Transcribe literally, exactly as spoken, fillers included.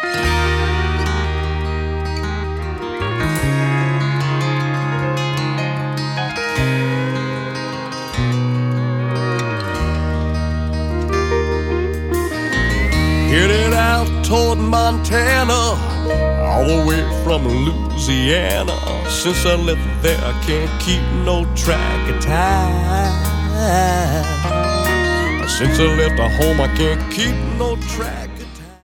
Headed out toward Montana, all the way from Louisiana. Since I left there, I can't keep no track of time. Since I left home, I can't keep no track